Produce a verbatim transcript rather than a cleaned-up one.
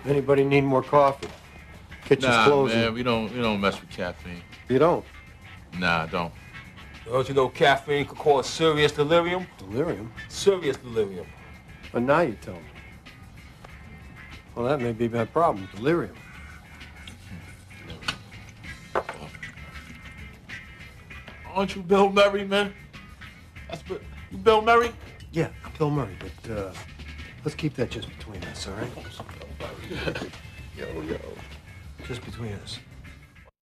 Anybody need more coffee? Kitchen's nah, closing. man, we don't we don't mess with caffeine. You don't? Nah, I don't. Don't you know caffeine could cause serious delirium? Delirium? Serious delirium. But now you tell me. Well, that may be my problem. Delirium. Aren't you Bill Murray, man? That's what, you Bill Murray? Yeah, Bill Murray, but uh, let's keep that just between us, all right? Yo, yo. Just between us.